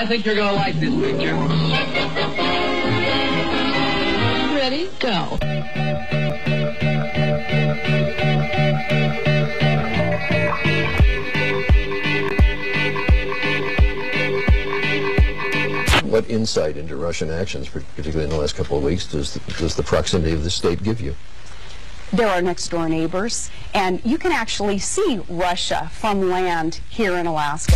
think you're going to like this picture. Ready? Go. What insight into Russian actions, particularly in the last couple of weeks, does the proximity of the state give you? There are next-door neighbors, and you can actually see Russia from land here in Alaska.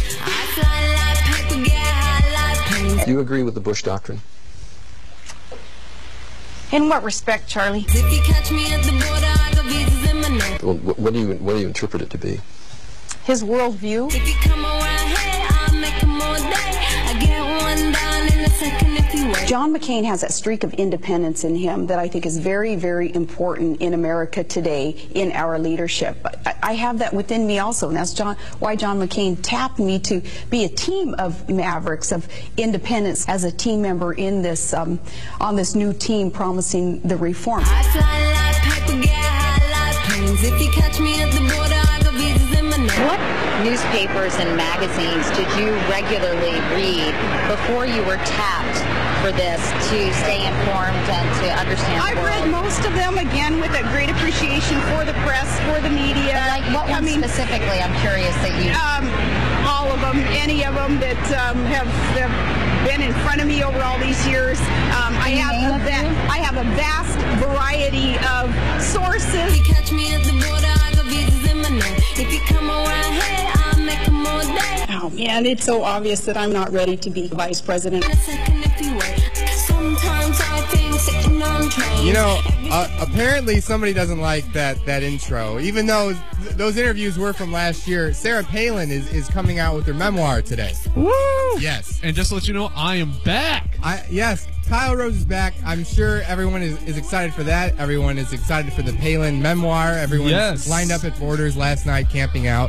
Do you agree with the Bush doctrine? In what respect, Charlie? Well, what do you interpret it to be? His worldview. John McCain has that streak of independence in him that I think is very, very important in America today in our leadership. I have that within me also, and that's why John McCain tapped me to be a team of mavericks, of independence, as a team member in this on this new team promising the reform. I fly like paper, get high like planes. If you catch me at the border, I got visas in my name. What newspapers and magazines did you regularly read before you were tapped for this to stay informed and to understand the world? I've read most of them, again, with a great appreciation for the press, for the media. Like what one specifically, I'm curious that you... all of them, any of them that have been in front of me over all these years. I have a vast variety of sources. If you catch me at the border, I got visas in my name. If you come around here, I'll make them all day. Oh man, it's so obvious that I'm not ready to be vice president. In a second if you wait. Sometimes I think sitting on trains. You know, apparently somebody doesn't like that intro. Even though those interviews were from last year, Sarah Palin is coming out with her memoir today. Woo! Yes. And just to let you know, I am back. Yes, Kyle Rose is back. I'm sure everyone is excited for that. Everyone is excited for the Palin memoir. Everyone's lined up at Borders last night camping out.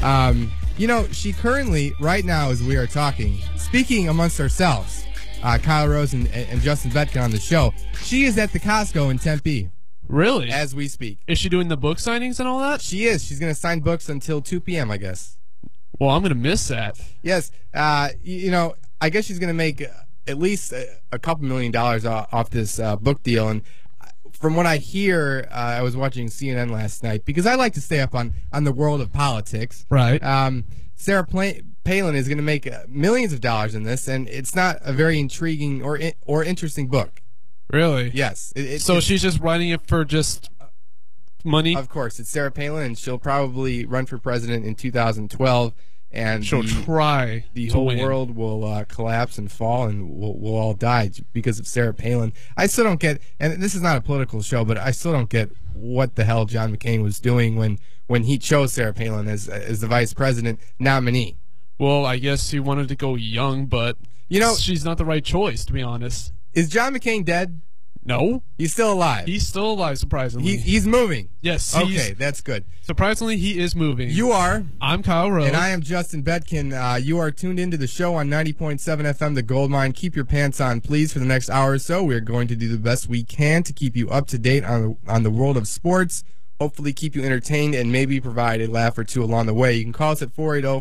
You know, she currently, right now as we are talking, speaking amongst ourselves, Kyle Rose and Justin Betkin on the show, she is at the Costco in Tempe. Really? As we speak. Is she doing the book signings and all that? She is. She's going to sign books until 2 p.m., I guess. Well, I'm going to miss that. Yes. You know, I guess she's going to make at least a couple $1 million off this book deal. And from what I hear, I was watching CNN last night because I like to stay up on the world of politics. Right. Sarah Palin is going to make millions of dollars in this, and it's not a very intriguing or interesting book. Really? Yes. So she's just writing it for just money? Of course. It's Sarah Palin, and she'll probably run for president in 2012. And she'll try. The whole world will collapse and fall, and we'll all die because of Sarah Palin. I still don't get, and this is not a political show, but I still don't get what the hell John McCain was doing when he chose Sarah Palin as the vice president nominee. Well, I guess he wanted to go young, but she's not the right choice, to be honest. Is John McCain dead? No. He's still alive. He's still alive, surprisingly. He's moving. Yes. Okay, that's good. Surprisingly, he is moving. You are. I'm Kyle Rose. And I am Justin Betkin. You are tuned into the show on 90.7 FM, The Goldmine. Keep your pants on, please, for the next hour or so. We're going to do the best we can to keep you up to date on the world of sports. Hopefully keep you entertained and maybe provide a laugh or two along the way. You can call us at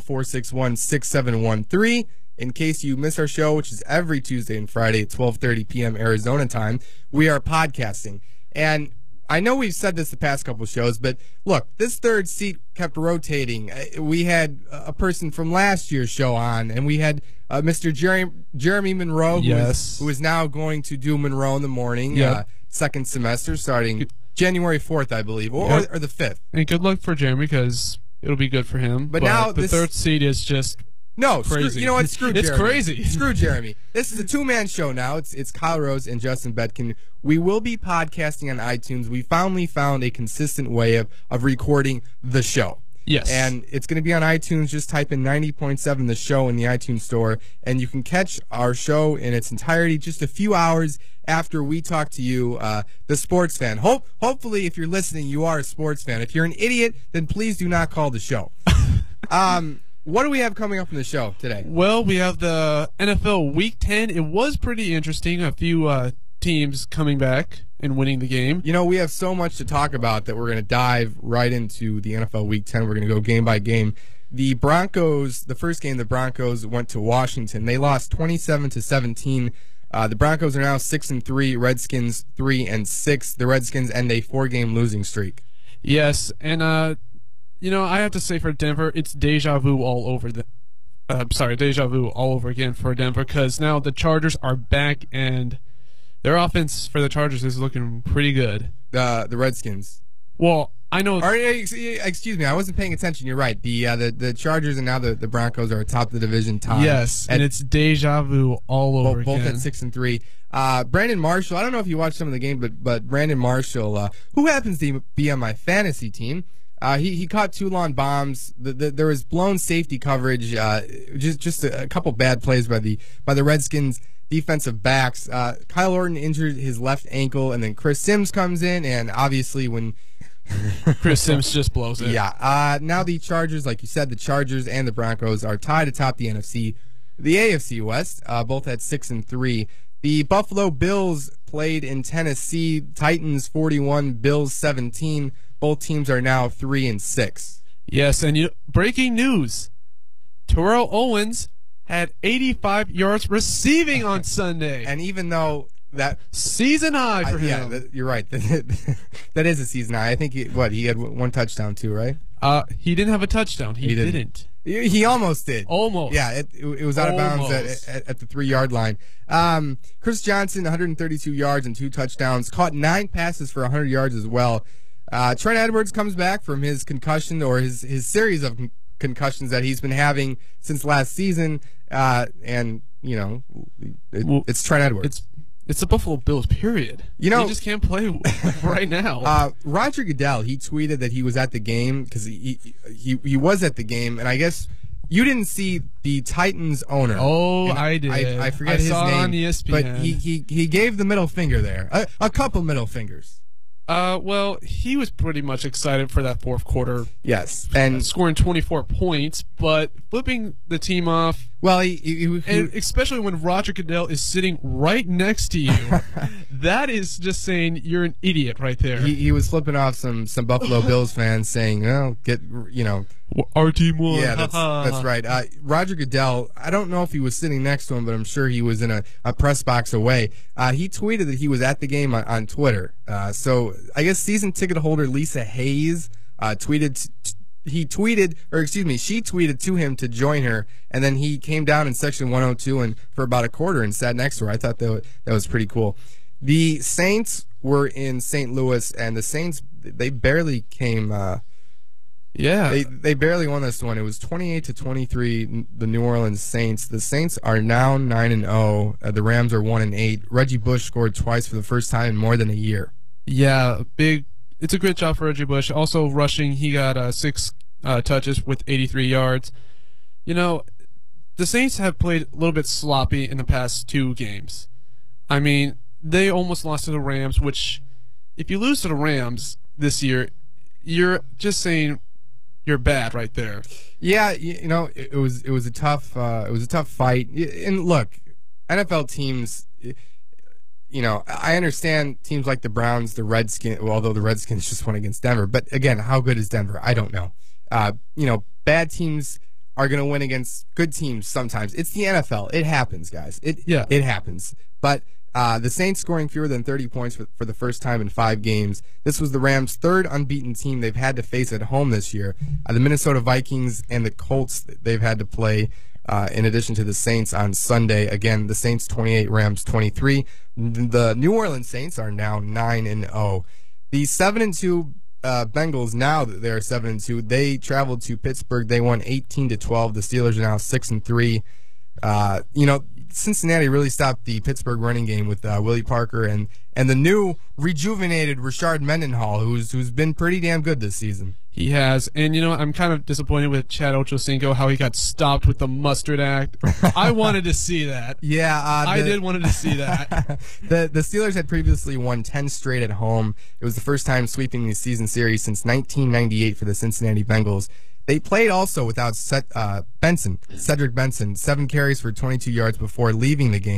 480-461-6713. In case you miss our show, which is every Tuesday and Friday at 12:30 p.m. Arizona time, we are podcasting. And I know we've said this the past couple of shows, but look, this third seat kept rotating. We had a person from last year's show on, and we had Mr. Jeremy Monroe, who is now going to do Monroe in the morning, second semester, starting January 4th, I believe, or the 5th. And good luck for Jeremy, because it'll be good for him. But now the third seat is just... No, crazy. You know what? Screw Jeremy. It's crazy. Screw Jeremy. This is a two-man show now. It's Kyle Rose and Justin Betkin. We will be podcasting on iTunes. We finally found a consistent way of recording the show. Yes. And it's going to be on iTunes. Just type in 90.7 The Show in the iTunes store, and you can catch our show in its entirety just a few hours after we talk to you, the sports fan. Hopefully, if you're listening, you are a sports fan. If you're an idiot, then please do not call the show. What do we have coming up in the show today? Well, we have the NFL Week 10. It was pretty interesting. A few teams coming back and winning the game. You know, we have so much to talk about that we're going to dive right into the NFL Week 10. We're going to go game by game. The Broncos, the first game, the Broncos went to Washington. They lost 27-17. The Broncos are now 6-3. Redskins 3-6. The Redskins end a 4-game losing streak. Yes, and I have to say for Denver, it's deja vu all over deja vu all over again for Denver, because now the Chargers are back and their offense for the Chargers is looking pretty good. The Redskins. Well, I know. Excuse me, I wasn't paying attention. You're right. The Chargers and now the Broncos are atop the division top. Yes, and it's deja vu all over both again. at 6-3. Brandon Marshall. I don't know if you watched some of the game, but Brandon Marshall, who happens to be on my fantasy team, he caught 2 long bombs. There was blown safety coverage. Just a couple bad plays by the Redskins defensive backs. Kyle Orton injured his left ankle, and then Chris Sims comes in, and obviously when Chris Sims just blows it. Yeah. Now the Chargers, like you said, the Chargers and the Broncos are tied atop the AFC West, both at 6-3. The Buffalo Bills played in Tennessee. Titans 41, Bills 17. Both teams are now 3-6. Yes, and breaking news: Terrell Owens had 85 yards receiving on Sunday, And even though that season high for him. Yeah, you're right. That is a season high. I think he had 1 touchdown too, right? He didn't have a touchdown. He didn't. He almost did. Almost. Yeah, it was out of bounds at the 3-yard line. Chris Johnson, 132 yards and 2 touchdowns. Caught 9 passes for 100 yards as well. Trent Edwards comes back from his concussion, or his series of concussions that he's been having since last season. And, it's Trent Edwards. It's the Buffalo Bills, period. He just can't play right now. Roger Goodell, he tweeted that he was at the game, because he was at the game, and I guess you didn't see the Titans owner. Oh, I did. I forget his name. I saw it on ESPN. But he gave the middle finger there. A couple middle fingers. Well, he was pretty much excited for that fourth quarter. Yes, and scoring 24 points, but flipping the team off. Well, and especially when Roger Goodell is sitting right next to you, that is just saying you're an idiot right there. He was flipping off some Buffalo Bills fans, saying, our team won. Yeah, that's right. Roger Goodell, I don't know if he was sitting next to him, but I'm sure he was in a press box away. He tweeted that he was at the game on Twitter. So I guess season ticket holder Lisa Hayes she tweeted to him to join her, and then he came down in section 102 and for about a quarter and sat next to her. I thought that was pretty cool. The Saints were in St. Louis, and the Saints, they barely came. They barely won this one. It was 28-23. The New Orleans Saints. The Saints are now 9-0. The Rams are 1-8. Reggie Bush scored twice for the first time in more than a year. Yeah, it's a great job for Reggie Bush. Also rushing, he got 6 touches with 83 yards. The Saints have played a little bit sloppy in the past 2 games. I mean, they almost lost to the Rams, which, if you lose to the Rams this year, you're just saying you're bad right there. Yeah, it was a tough fight. And look, NFL teams, I understand teams like the Browns, the Redskins, although the Redskins just won against Denver. But again, how good is Denver? I don't know. Bad teams are going to win against good teams sometimes. It's the NFL. It happens, guys. It happens. But the Saints scoring fewer than 30 points for the first time in 5 games. This was the Rams' 3rd unbeaten team they've had to face at home this year. The Minnesota Vikings and the Colts, they've had to play in addition to the Saints on Sunday. Again, the Saints 28, Rams 23. The New Orleans Saints are now 9-0. The 7-2 Bengals, now that they're 7-2, they traveled to Pittsburgh. They won 18-12. The Steelers are now 6-3. Cincinnati really stopped the Pittsburgh running game with Willie Parker and the new rejuvenated Rashard Mendenhall, who's been pretty damn good this season. He has, and I'm kind of disappointed with Chad Ochocinco, how he got stopped with the Mustard Act. I wanted to see that. Yeah, I did wanted to see that. The Steelers had previously won 10 straight at home. It was the first time sweeping the season series since 1998 for the Cincinnati Bengals. They played also without Cedric Benson, 7 carries for 22 yards before leaving the game.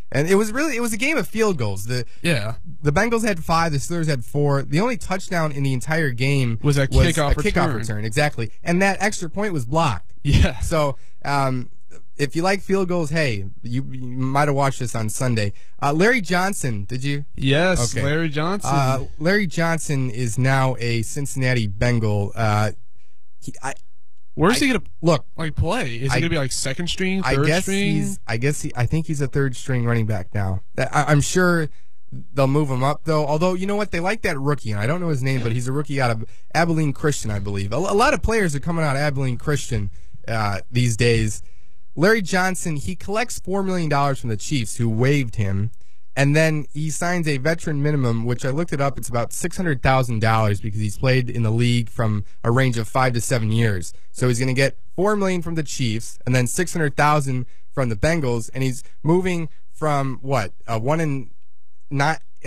And it was a game of field goals. The Bengals had 5, the Steelers had 4. The only touchdown in the entire game was a kickoff return, exactly. And that extra point was blocked. Yeah. So, if you like field goals, hey, you might have watched this on Sunday. Larry Johnson, did you? Yes, okay. Larry Johnson. Larry Johnson is now a Cincinnati Bengal. Where's he gonna play? Is he gonna be second string, third string? I think he's a third string running back now. I'm sure they'll move him up though. Although you know what, they like that rookie, and I don't know his name, but he's a rookie out of Abilene Christian, I believe. A lot of players are coming out of Abilene Christian these days. Larry Johnson, he collects $4 million from the Chiefs, who waived him. And then he signs a veteran minimum, which I looked it up. It's about $600,000 because he's played in the league from a range of 5 to 7 years. So he's going to get $4 million from the Chiefs and then $600,000 from the Bengals. And he's moving from what 1 and 9 to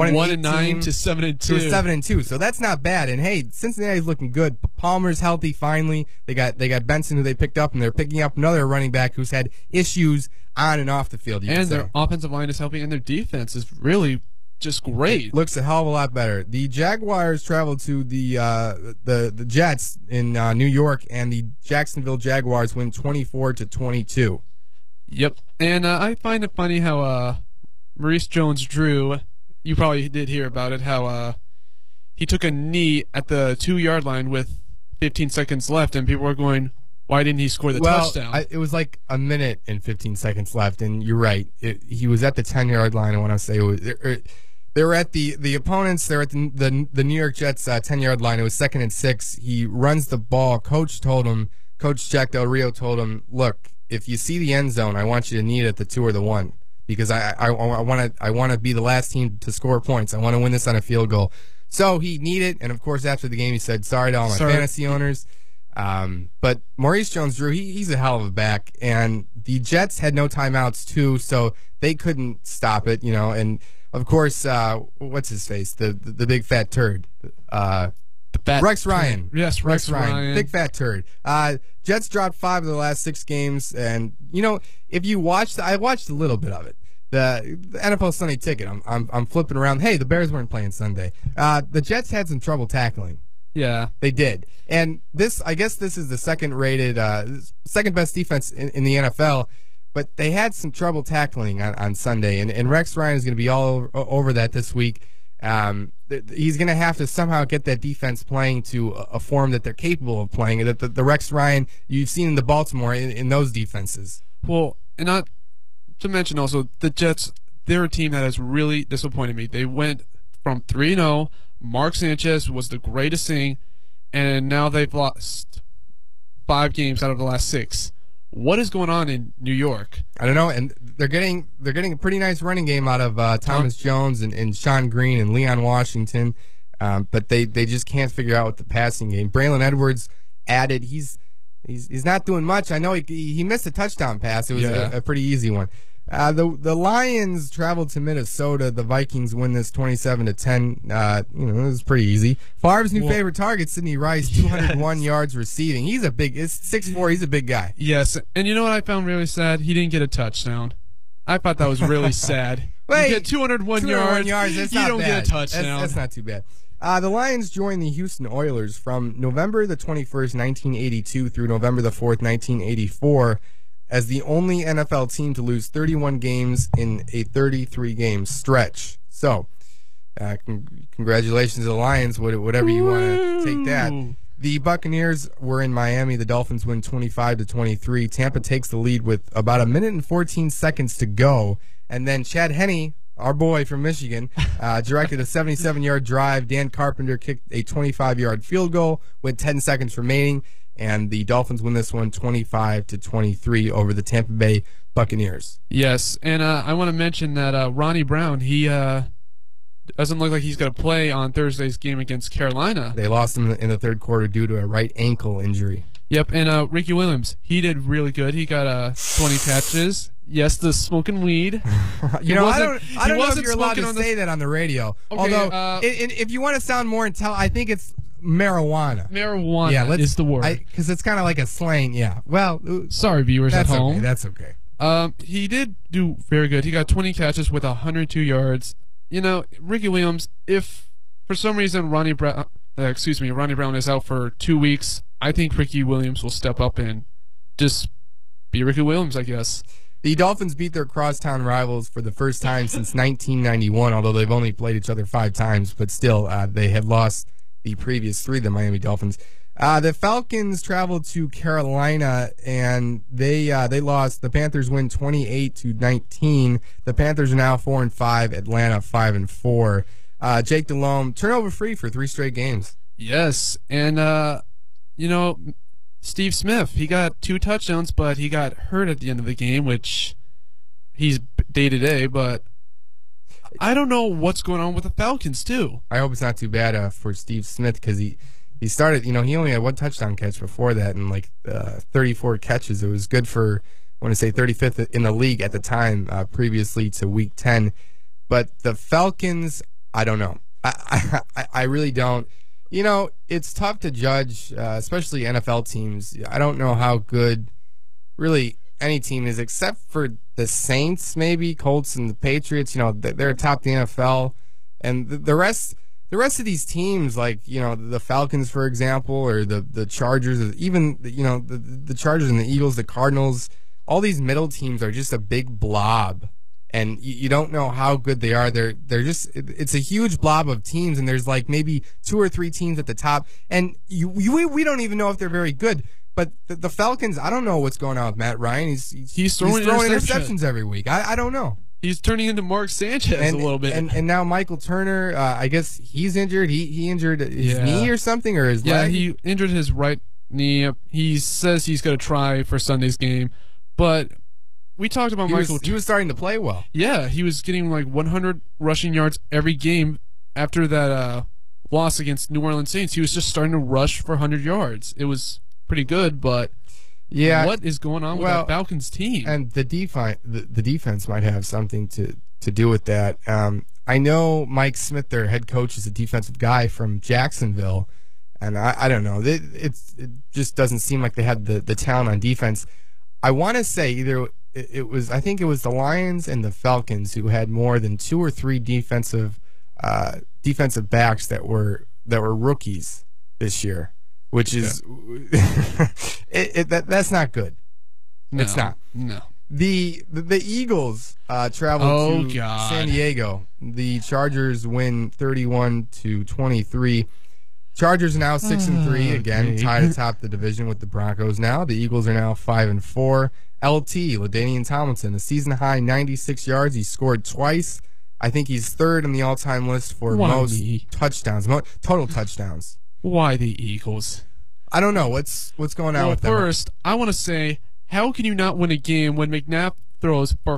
7-2 to 7-2. So that's not bad. And hey, Cincinnati's looking good. Palmer's healthy finally. They got Benson, who they picked up, and they're picking up another running back who's had issues on and off the field. And their offensive line is helping, and their defense is really just great. It looks a hell of a lot better. The Jaguars traveled to the Jets in New York, and the Jacksonville Jaguars win 24-22. Yep. And I find it funny how Maurice Jones-Drew, you probably did hear about it, how he took a knee at the 2-yard line with 15 seconds left, and people were going, why didn't he score the touchdown? It was like a minute and 15 seconds left, and you're right. He was at the 10-yard line. I want to say they were at the opponents. They're at the New York Jets 10-yard line. It was 2nd and 6. He runs the ball. Coach Jack Del Rio told him, look, if you see the end zone, I want you to knee it at the 2 or the 1 because I want to be the last team to score points. I want to win this on a field goal. So he kneed it, and of course after the game he said, sorry to all my fantasy owners. But Maurice Jones-Drew, he's a hell of a back, and the Jets had no timeouts too, so they couldn't stop it, and of course, what's his face? The big fat turd. Rex Ryan. Yes, Rex Ryan. Big fat turd. Jets dropped 5 of the last 6 games, and if you watched, I watched a little bit of it. The NFL Sunday Ticket. I'm flipping around. Hey, the Bears weren't playing Sunday. The Jets had some trouble tackling. Yeah, they did. And I guess this is the second best defense in the NFL, but they had some trouble tackling on Sunday, and Rex Ryan is going to be all over that this week. He's going to have to somehow get that defense playing to a form that they're capable of playing. That the Rex Ryan you've seen in the Baltimore in those defenses. Well, and not to mention also the Jets. They're a team that has really disappointed me. They went from 3-0. Mark Sanchez was the greatest thing, and now they've lost 5 games out of the last 6. What is going on in New York? I don't know, and they're getting a pretty nice running game out of Thomas Jones and Sean Green and Leon Washington, but they just can't figure out with the passing game. Braylon Edwards added. He's not doing much. I know he missed a touchdown pass. It was a pretty easy one. The Lions traveled to Minnesota. The Vikings win this 27-10. It was pretty easy. Favre's new favorite target, Sidney Rice, 201 yards receiving. He's 6'4". He's a big guy. Yes, and you know what I found really sad? He didn't get a touchdown. I thought that was really sad. Wait, you get 201 yards. That's you not don't bad. Get a touchdown. That's not too bad. The Lions joined the Houston Oilers from November the 21st, 1982 through November the 4th, 1984. As the only NFL team to lose 31 games in a 33-game stretch. So, congratulations to the Lions, whatever you want to take that. The Buccaneers were in Miami. The Dolphins win 25-23. Tampa takes the lead with about 1 minute and 14 seconds to go. And then Chad Henne, our boy from Michigan, directed a 77-yard drive. Dan Carpenter kicked a 25-yard field goal with 10 seconds remaining. And the Dolphins win this one 25-23 over the Tampa Bay Buccaneers. Yes, and I want to mention that Ronnie Brown, he doesn't look like he's going to play on Thursday's game against Carolina. They lost him in the third quarter due to a right ankle injury. Yep, and Ricky Williams, he did really good. He got 20 catches. Yes, the smoking weed. I don't know if you're allowed to say that on the radio. Okay, although, if you want to sound more I think it's marijuana. Marijuana is the word. Because it's kind of like a slang, yeah. Well, sorry, viewers at home. Okay, that's okay. He did do very good. He got 20 catches with 102 yards. You know, Ricky Williams, if for some reason Ronnie Brown is out for 2 weeks, I think Ricky Williams will step up and just be Ricky Williams, I guess. The Dolphins beat their crosstown rivals for the first time since 1991, although they've only played each other 5 times, but still, they had lost the previous 3, the Miami Dolphins. The Falcons traveled to Carolina, and they lost. The Panthers win 28-19. The Panthers are now 4-5. Atlanta 5-4. Jake Delhomme turnover free for 3 straight games. Yes, and you know, Steve Smith, he got 2 touchdowns, but he got hurt at the end of the game, which he's day-to-day, but I don't know what's going on with the Falcons, too. I hope it's not too bad for Steve Smith, because he started, he only had 1 touchdown catch before that and 34 catches. It was good for, I want to say, 35th in the league at the time, previously to week 10. But the Falcons, I don't know. I really don't. It's tough to judge, especially NFL teams. I don't know how good really any team is, except for the Saints, maybe Colts and the Patriots. They're atop the NFL, and the rest of these teams, like the Falcons, for example, or the Chargers, even the Chargers and the Eagles, the Cardinals. All these middle teams are just a big blob. And you don't know how good they are. They're just, it's a huge blob of teams, and there's maybe 2 or 3 teams at the top, and we don't even know if they're very good. But the Falcons, I don't know what's going on with Matt Ryan. He's throwing interceptions every week. I don't know. He's turning into Mark Sanchez a little bit. And now Michael Turner, I guess he's injured. He injured his knee or something, or his leg? Yeah, he injured his right knee. He says he's going to try for Sunday's game, but we talked about He was starting to play well. Yeah, he was getting 100 rushing yards every game after that loss against New Orleans Saints. He was just starting to rush for 100 yards. It was pretty good, but what is going on with the Falcons team? And the defense might have something to do with that. I know Mike Smith, their head coach, is a defensive guy from Jacksonville, and I don't know. It just doesn't seem like they had the talent on defense. I want to say either I think it was the Lions and the Falcons who had more than 2 or 3 defensive backs that were rookies this year, which is that's not good. No, it's not. No. The Eagles traveled to San Diego. The Chargers win 31-23. Chargers are now 6-3 again, tied atop the division with the Broncos. Now the Eagles are now 5-4. LT, LaDainian Tomlinson, a season-high 96 yards. He scored twice. I think he's 3rd on the all-time list for most touchdowns, total touchdowns. Why the Eagles? I don't know. What's going on with them? First, I want to say, how can you not win a game when McNabb throws for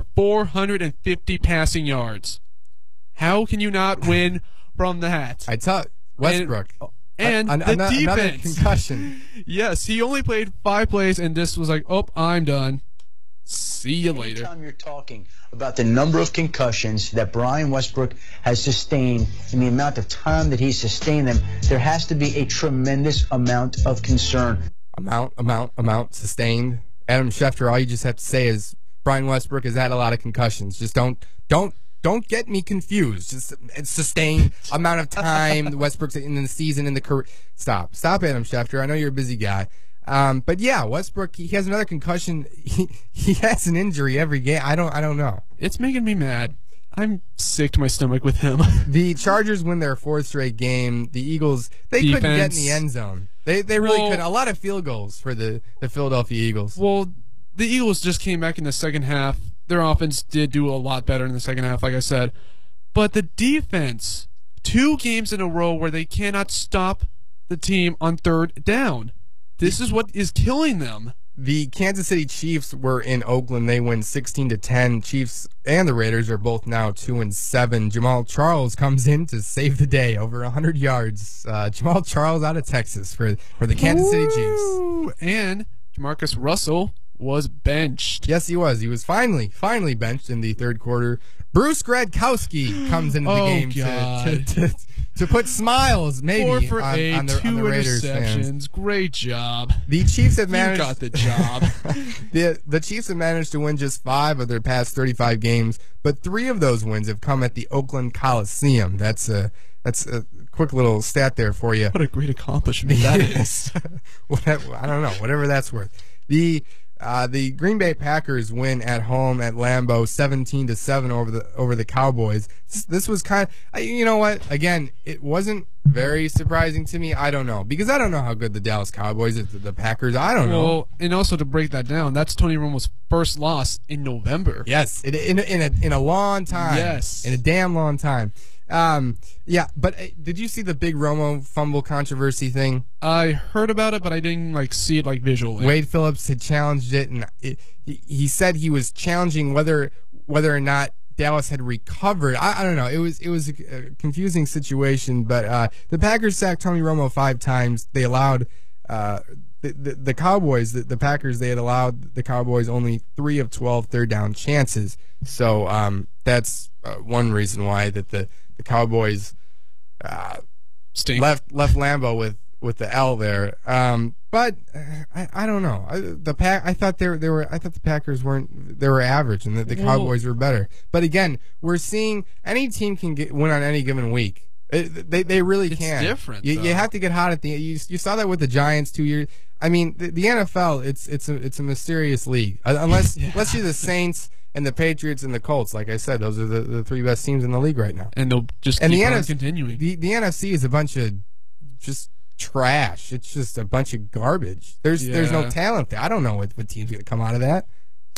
450 passing yards? How can you not win from that? I tell Westbrook. And the defense. Another concussion. Yes, he only played 5 plays, and this was I'm done. See you later. Anytime you're talking about the number of concussions that Brian Westbrook has sustained and the amount of time that he's sustained them, there has to be a tremendous amount of concern. Amount sustained. Adam Schefter, all you just have to say is Brian Westbrook has had a lot of concussions. Just don't get me confused. Just it's sustained amount of time. Westbrook's in the season, in the career. Stop, Adam Schefter. I know you're a busy guy. But yeah, Westbrook, he has another concussion. He has an injury every game. I don't know. It's making me mad. I'm sick to my stomach with him. The Chargers win their 4th straight game. The Eagles, they couldn't get in the end zone. They really couldn't. A lot of field goals for the Philadelphia Eagles. Well, the Eagles just came back in the second half. Their offense did do a lot better in the second half, like I said. But the defense, 2 games in a row where they cannot stop the team on 3rd down. This is what is killing them. The Kansas City Chiefs were in Oakland. They win 16-10. Chiefs and the Raiders are both now 2-7. Jamal Charles comes in to save the day, over 100 yards. Jamal Charles out of Texas for the Kansas City Chiefs. And Jamarcus Russell was benched. Yes, he was. He was finally benched in the 3rd quarter. Bruce Gradkowski comes into the game to put smiles maybe 4 for on 8, the 2 Raiders fans. interceptions. Great job. The Chiefs have You managed. got the job. The Chiefs have managed to win just 5 of their past 35 games, but 3 of those wins have come at the Oakland Coliseum. That's a quick little stat there for you. What a great accomplishment that is. I don't know, whatever that's worth. The Green Bay Packers win at home at Lambeau 17-7 over the Cowboys. This was kind of, you know what? Again, it wasn't very surprising to me. I don't know, because I don't know how good the Dallas Cowboys is. The Packers, I don't know. Well, and also to break that down, that's Tony Romo's first loss in November. Yes, in a long time. Yes, in a damn long time. Yeah, but did you see the big Romo fumble controversy thing? I heard about it, but I didn't see it visually. Wade Phillips had challenged it, and he said he was challenging whether or not Dallas had recovered. I don't know. It was a confusing situation, but the Packers sacked Tony Romo 5 times. They allowed the Cowboys, the Packers, they had allowed the Cowboys only 3 of 12 third down chances. So that's one reason why that the Cowboys left Lambeau with the L there. But I don't know. I thought the Packers were average and that the Cowboys were better. But again, we're seeing any team can win on any given week. They really can. It's different. You have to get hot at the. You saw that with the Giants 2 years. I mean, the NFL. It's a mysterious league. Unless you're the Saints and the Patriots and the Colts. Like I said, those are the 3 best teams in the league right now. And they'll just keep on continuing. The NFC is a bunch of just trash. It's just a bunch of garbage. There's no talent there. I don't know what team's going to come out of that.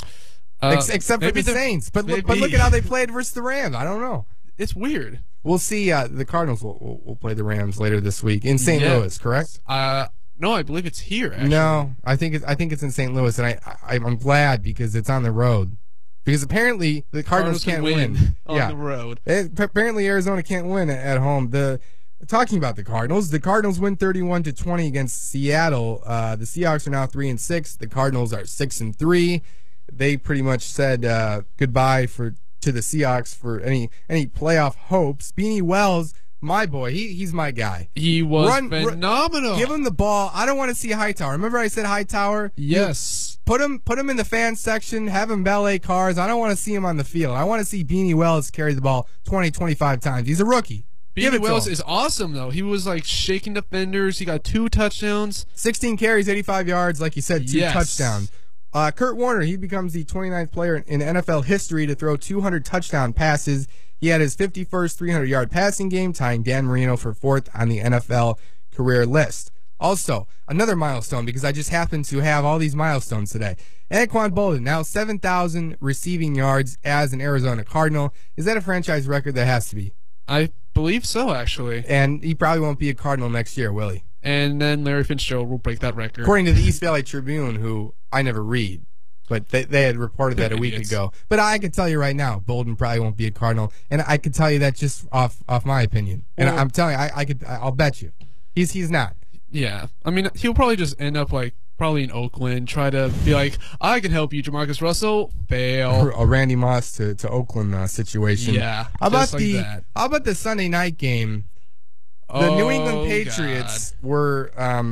Except for the Saints. But look at how they played versus the Rams. I don't know. It's weird. We'll see. The Cardinals will play the Rams later this week in St. Louis, correct? No, I believe it's here. Actually. No, I think it's in St. Louis, and I'm glad because it's on the road. Because apparently the Cardinals can't win on the road. Apparently Arizona can't win at home. Talking about the Cardinals win 31-20 against Seattle. The Seahawks are now 3-6. The Cardinals are 6-3. They pretty much said goodbye to the Seahawks for any playoff hopes. Beanie Wells, my boy, he's my guy. He was phenomenal. Give him the ball. I don't want to see Hightower. Remember I said Hightower? Yes. Put him in the fan section. Have him valet cars. I don't want to see him on the field. I want to see Beanie Wells carry the ball 20, 25 times. He's a rookie. Beanie Wells is awesome, though. He was shaking defenders. He got 2 touchdowns. 16 carries, 85 yards. Like you said, 2 touchdowns. Kurt Warner, he becomes the 29th player in NFL history to throw 200 touchdown passes. He had his 51st 300-yard passing game, tying Dan Marino for 4th on the NFL career list. Also, another milestone, because I just happen to have all these milestones today. Anquan Boldin, now 7,000 receiving yards as an Arizona Cardinal. Is that a franchise record? That has to be. I believe so, actually. And he probably won't be a Cardinal next year, will he? And then Larry Fitzgerald will break that record. According to the East Valley Tribune, who I never read, but they had reported that a week ago. But I can tell you right now, Bolden probably won't be a Cardinal, and I could tell you that just off my opinion. And I'm telling you, I'll bet you, he's not. Yeah, I mean, he'll probably just end up probably in Oakland, try to be I can help you, Jamarcus Russell. Fail. A Randy Moss to Oakland situation. Yeah. How about the Sunday night game? The New England Patriots were.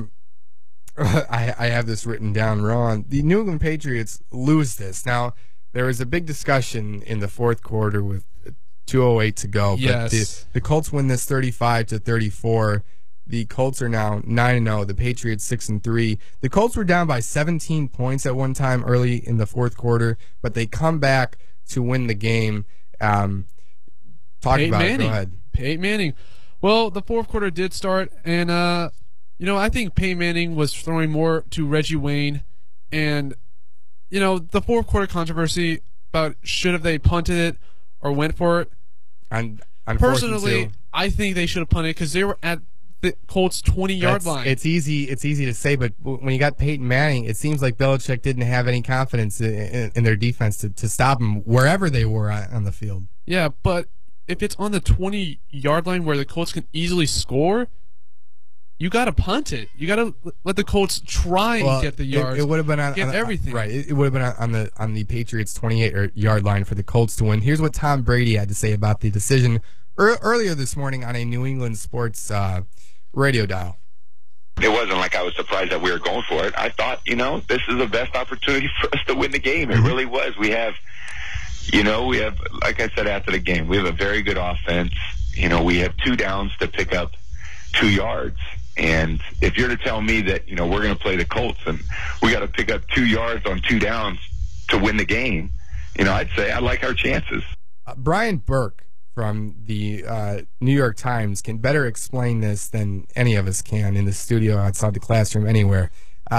I have this written down wrong. The New England Patriots lose this. Now there was a big discussion in the 4th quarter with 2:08 to go. Yes. But the Colts win this 35-34. The Colts are now 9-0. The Patriots 6-3. The Colts were down by 17 points at one time early in the 4th quarter, but they come back to win the game. Talk Peyton about Manning. it. Go ahead. Peyton Manning. Well, the 4th quarter did start, and I think Peyton Manning was throwing more to Reggie Wayne, and the 4th quarter controversy about should have they punted it or went for it. On Personally, I think they should have punted because they were at the Colts 20-yard line. It's easy to say, but when you got Peyton Manning, it seems like Belichick didn't have any confidence in their defense to stop them wherever they were on the field. Yeah, but if it's on the 20-yard line where the Colts can easily score, you got to punt it. You got to let the Colts try and get the yards. It would have been on everything right. It would have been on the Patriots 28-yard line for the Colts to win. Here's what Tom Brady had to say about the decision earlier this morning on a New England sports radio dial. It wasn't like I was surprised that we were going for it. I thought, this is the best opportunity for us to win the game. It really was. We have, like I said after the game, we have a very good offense. We have 2 downs to pick up 2 yards. And if you're to tell me that, we're going to play the Colts and we got to pick up 2 yards on 2 downs to win the game, I'd say I like our chances. Brian Burke from the New York Times can better explain this than any of us can in the studio, outside the classroom, anywhere.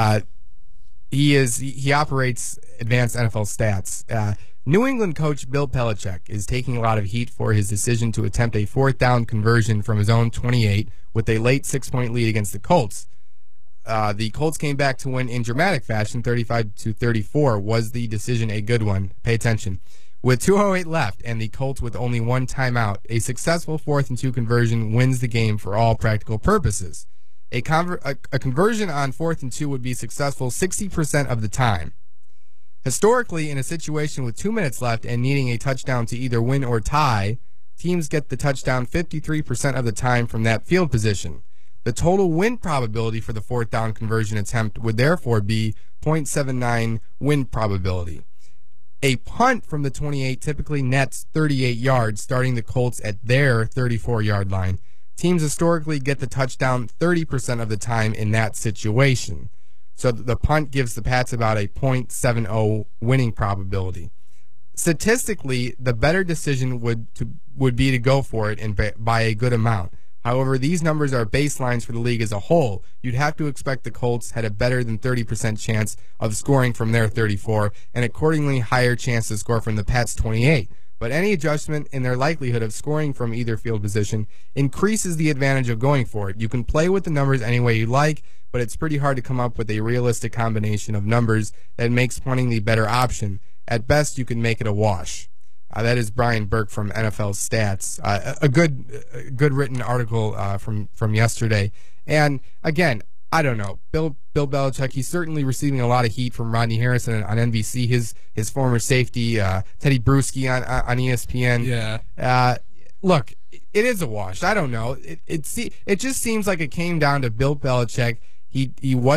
He operates advanced NFL stats. New England coach Bill Belichick is taking a lot of heat for his decision to attempt a 4th down conversion from his own 28 with a late 6-point lead against the Colts. The Colts came back to win in dramatic fashion, 35-34. Was the decision a good one? Pay attention. With 2:08 left and the Colts with only 1 timeout, a successful 4th and 2 conversion wins the game for all practical purposes. A conversion on 4th and 2 would be successful 60% of the time. Historically, in a situation with 2 minutes left and needing a touchdown to either win or tie, teams get the touchdown 53% of the time from that field position. The total win probability for the 4th down conversion attempt would therefore be 0.79 win probability. A punt from the 28 typically nets 38 yards, starting the Colts at their 34-yard line. Teams historically get the touchdown 30% of the time in that situation. So the punt gives the Pats about a 0.70 winning probability. Statistically, the better decision would be to go for it and by a good amount. However, these numbers are baselines for the league as a whole. You'd have to expect the Colts had a better than 30% chance of scoring from their 34 and accordingly higher chance to score from the Pats' 28. But any adjustment in their likelihood of scoring from either field position increases the advantage of going for it. You can play with the numbers any way you like, but it's pretty hard to come up with a realistic combination of numbers that makes punting the better option. At best, you can make it a wash. That is Brian Burke from NFL Stats. A good written article from yesterday. And again, I don't know. Bill Belichick, he's certainly receiving a lot of heat from Rodney Harrison on NBC, his former safety, Teddy Bruschi on ESPN. Yeah. Look, it is a wash. I don't know. It just seems like it came down to Bill Belichick. He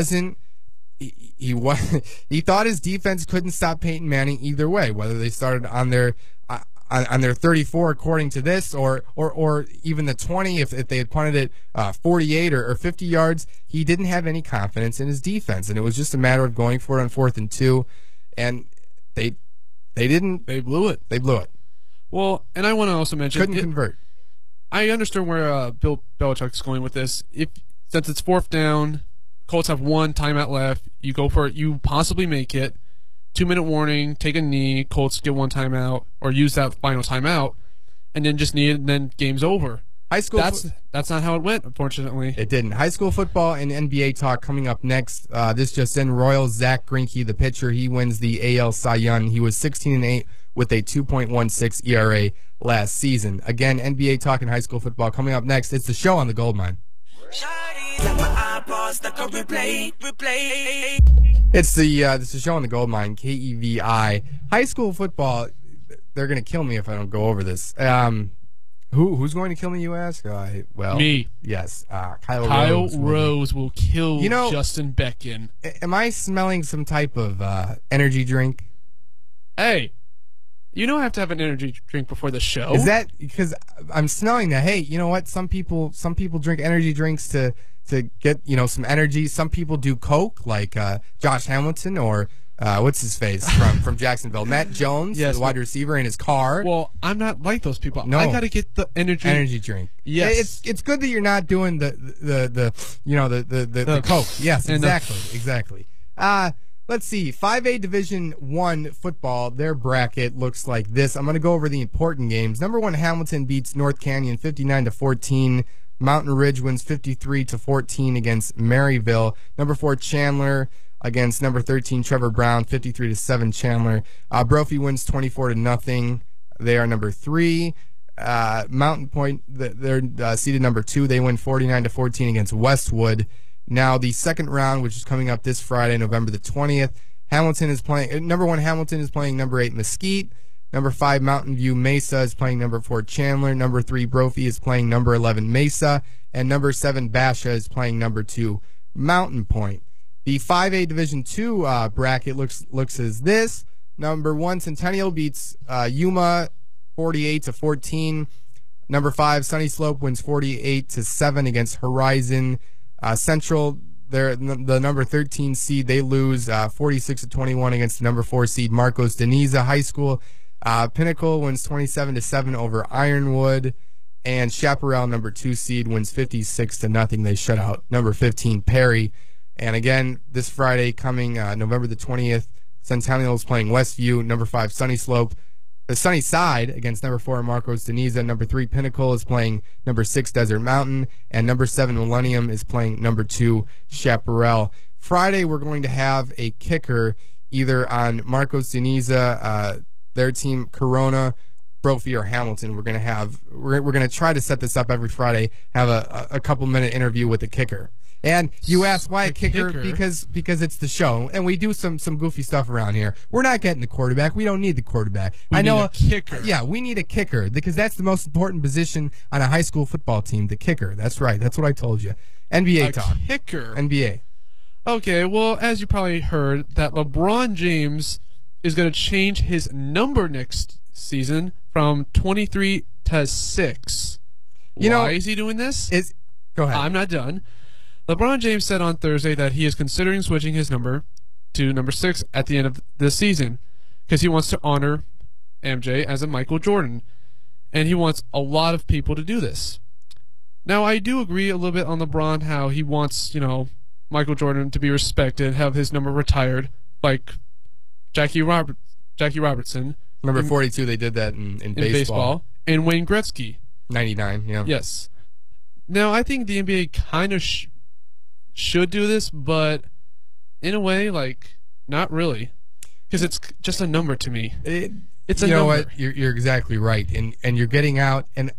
thought his defense couldn't stop Peyton Manning either way, whether they started on their 34 according to this or even the 20 if they had punted it 48 or 50 yards. He didn't have any confidence in his defense, and it was just a matter of going for it on 4th and 2, and they blew it. Well, and I want to also mention couldn't convert. I understand where Bill Belichick's going with this. Since it's 4th down, Colts have 1 timeout left. You go for it. You possibly make it. 2-minute warning. Take a knee. Colts get 1 timeout or use that final timeout, and then just knee it, and then game's over. High school. That's not how it went. Unfortunately, it didn't. High school football and NBA talk coming up next. This just in: Royals Zach Greinke, the pitcher, he wins the AL Cy Young. He was 16-8 with a 2.16 ERA last season. Again, NBA talk and high school football coming up next. It's the show on the Goldmine. It's the show on the Goldmine, KEVI. High school football, they're going to kill me if I don't go over this. Who's going to kill me, you ask? Well, me. Yes. Kyle Rose will kill Justin Becken. Am I smelling some type of energy drink? Hey, you don't have to have an energy drink before the show. Is that because I'm smelling that? Hey, you know what? Some people drink energy drinks to get some energy. Some people do Coke, like Josh Hamilton or what's his face from Jacksonville, Matt Jones, the wide receiver, in his car. Well, I'm not like those people. No. I got to get the energy drink. Yes, it's good that you're not doing the Coke. Yes, exactly. Let's see. 5A Division I football, their bracket looks like this. I'm going to go over the important games. Number 1, Hamilton beats North Canyon 59-14. Mountain Ridge wins 53-14 against Maryville. Number 4, Chandler against number 13, Trevor Brown, 53-7 Chandler. Brophy wins 24-0. They are number 3. Mountain Point, they're seeded number 2. They win 49-14 against Westwood. Now, the second round, which is coming up this Friday, November the 20th, number 1 Hamilton is playing number 8 Mesquite. Number 5, Mountain View Mesa is playing number 4, Chandler. Number 3, Brophy is playing number 11, Mesa. And number 7, Basha is playing number 2, Mountain Point. The 5A Division II bracket looks as this. Number 1, Centennial beats Yuma 48-14. Number 5, Sunny Slope wins 48-7 against Horizon Central. They're the number 13 seed. They lose 46-21 against the number 4 seed Marcos Deniza High School. Pinnacle wins 27-7 over Ironwood, and Chaparral, number 2 seed, wins 56-0. They shut out number 15 Perry. And again, this Friday coming November the 20th, Centennial is playing Westview. Number 5 Sunny Slope, the Sunny Side against number 4 Marcos Deniza. Number 3 Pinnacle is playing number 6 Desert Mountain, and number 7 Millennium is playing number 2 Chaparral. Friday we're going to have a kicker either on Marcos Deniza, their team Corona, Brophy, or Hamilton. We're going to try to set this up every Friday, have a couple minute interview with the kicker. And you ask why a kicker? Because it's the show, and we do some goofy stuff around here. We're not getting the quarterback. We don't need the quarterback. We need a kicker. Yeah, we need a kicker because that's the most important position on a high school football team, the kicker. That's right. That's what I told you. NBA talk. Kicker. NBA. Okay, well, as you probably heard, that LeBron James is going to change his number next season from 23 to 6. Why is he doing this? Go ahead. I'm not done. LeBron James said on Thursday that he is considering switching his number to number 6 at the end of this season because he wants to honor MJ as a Michael Jordan, and he wants a lot of people to do this. Now, I do agree a little bit on LeBron, how he wants, Michael Jordan to be respected, have his number retired, like Jackie Robertson. Number 42, they did that in baseball. And Wayne Gretzky. 99, yeah. Yes. Now, I think the NBA kind of should do this, but in a way, not really. Because it's just a number to me. It's a number. You know what? You're exactly right. And you're getting out, and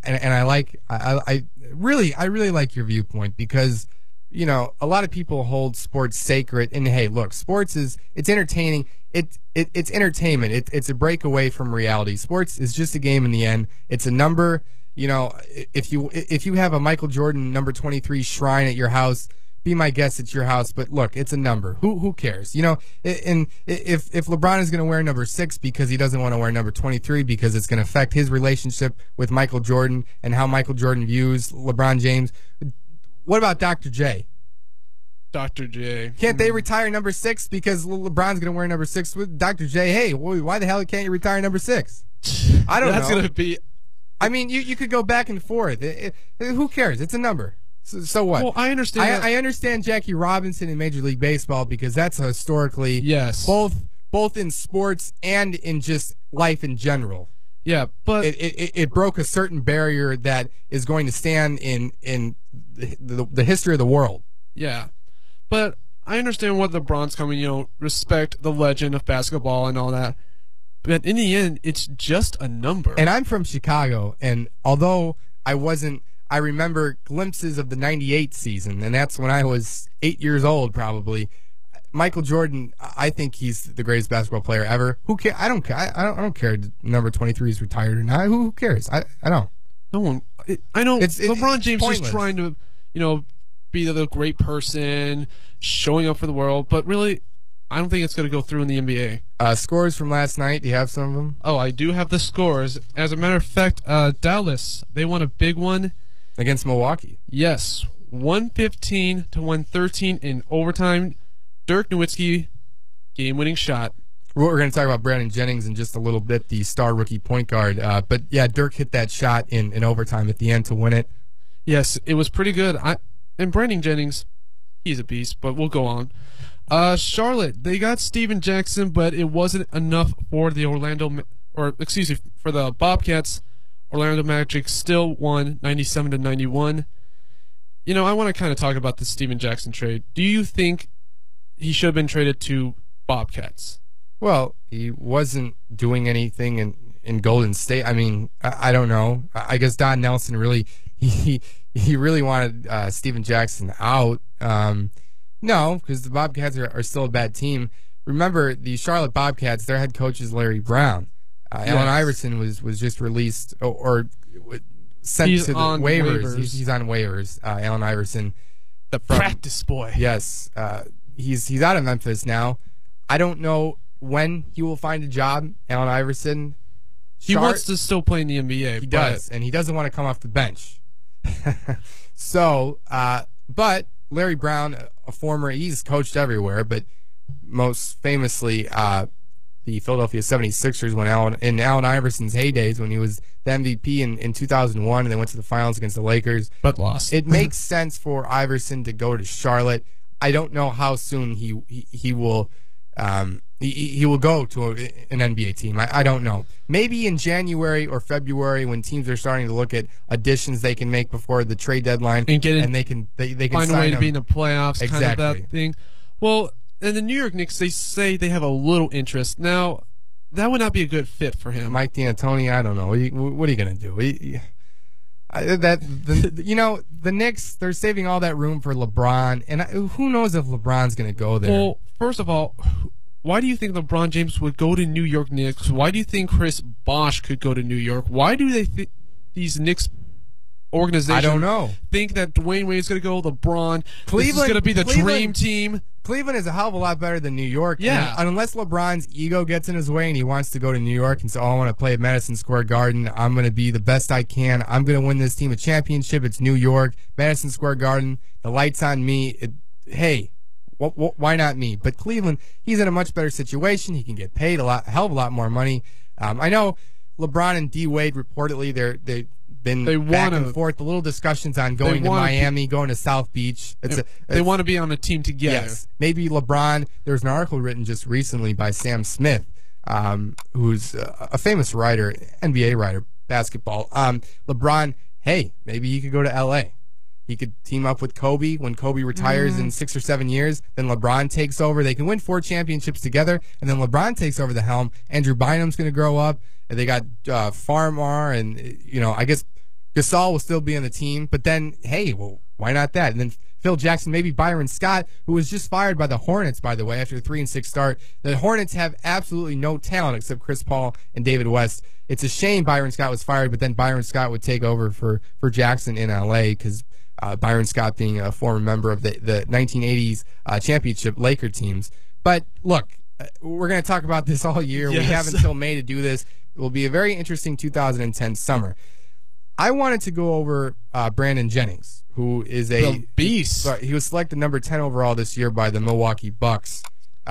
I really like your viewpoint because, a lot of people hold sports sacred. And hey, look, sports it's entertaining. It's entertainment. It's a breakaway from reality. Sports is just a game in the end. It's a number. If you have a Michael Jordan number 23 shrine at your house, be my guest at your house. But look, it's a number. Who cares? And if LeBron is going to wear number 6 because he doesn't want to wear number 23 because it's going to affect his relationship with Michael Jordan and how Michael Jordan views LeBron James. What about Dr. J? Dr. J. Can't they retire number 6 because LeBron's going to wear number 6 with Dr. J? Hey, why the hell can't you retire number 6? I don't know. That's going to be... I mean, you could go back and forth. Who cares? It's a number. So what? Well, I understand. I understand Jackie Robinson in Major League Baseball because that's historically both in sports and in just life in general. Yeah, but it broke a certain barrier that is going to stand in the history of the world. Yeah, but I understand what LeBron's coming. Respect the legend of basketball and all that. But in the end, it's just a number. And I'm from Chicago, and although I remember glimpses of the '98 season, and that's when I was 8 years old, probably. Michael Jordan, I think he's the greatest basketball player ever. Who cares? I don't care. I don't care if number 23 is retired or not. Who cares? I don't. No one. I know. LeBron James pointless. is trying to, be the great person, showing up for the world, but really, I don't think it's going to go through in the NBA. Scores from last night. Do you have some of them? Oh, I do have the scores. As a matter of fact, Dallas, they won a big one against Milwaukee. Yes, 115-113 in overtime. Dirk Nowitzki, game-winning shot. We're going to talk about Brandon Jennings in just a little bit, the star rookie point guard. But yeah, Dirk hit that shot in overtime at the end to win it. Yes, it was pretty good. And Brandon Jennings, he's a beast. But we'll go on. Charlotte, they got Steven Jackson, but it wasn't enough for the for the Bobcats. Orlando Magic still won 97-91. I want to kind of talk about the Steven Jackson trade. Do you think he should have been traded to Bobcats? Well, he wasn't doing anything in Golden State. I mean, I don't know. I guess Don Nelson really he really wanted Steven Jackson out. No, because the Bobcats are still a bad team. Remember, the Charlotte Bobcats, their head coach is Larry Brown. Allen Iverson was just released or sent He's to the on waivers. waivers. He's on waivers. Allen Iverson, The practice boy. yes, he's out of Memphis now. I don't know when he will find a job. Allen Iverson. He wants to still play in the NBA. He does, and he doesn't want to come off the bench. So, but Larry Brown, he's coached everywhere, but most famously the Philadelphia 76ers in Allen Iverson's heydays when he was the MVP in 2001 and they went to the finals against the Lakers. But lost. It makes sense for Iverson to go to Charlotte. I don't know how soon he will he will go to an NBA team. I don't know. Maybe in January or February when teams are starting to look at additions they can make before the trade deadline and they can find a way to be in the playoffs, Exactly. kind of that thing. Well, and the New York Knicks, they say they have a little interest. Now, that would not be a good fit for him. Mike D'Antoni, I don't know. What are you going to do? The Knicks, they're saving all that room for LeBron, and who knows if LeBron's going to go there. Well, first of all, why do you think LeBron James would go to New York Knicks? Why do you think Chris Bosh could go to New York? Why do they these Knicks organizations I don't know. think that Dwayne Wade's going to go, LeBron, this is going to be the dream team? Cleveland is a hell of a lot better than New York. Yeah. And unless LeBron's ego gets in his way and he wants to go to New York and say, I want to play at Madison Square Garden. I'm going to be the best I can. I'm going to win this team a championship. It's New York, Madison Square Garden. The light's on me. Why not me? But Cleveland, he's in a much better situation. He can get paid a hell of a lot more money. I know LeBron and D Wade reportedly they've been back and forth. A little discussions on going to Miami, going to South Beach. They want to be on a team together. Yes, maybe LeBron. There's an article written just recently by Sam Smith, who's a famous writer, NBA writer, basketball. LeBron, hey, maybe he could go to L.A. He could team up with Kobe when Kobe retires in 6 or 7 years. Then LeBron takes over. They can win 4 championships together, and then LeBron takes over the helm. Andrew Bynum's going to grow up. And they got Farmar, and I guess Gasol will still be on the team. But then, hey, well, why not that? And then Phil Jackson, maybe Byron Scott, who was just fired by the Hornets, by the way, after a 3-6 start. The Hornets have absolutely no talent except Chris Paul and David West. It's a shame Byron Scott was fired, but then Byron Scott would take over for Jackson in L.A. because Byron Scott being a former member of the 1980s championship Laker teams. But look, we're going to talk about this all year. Yes. We have until May to do this. It will be a very interesting 2010 summer. I wanted to go over Brandon Jennings, who is a beast. He was selected number 10 overall this year by the Milwaukee Bucks.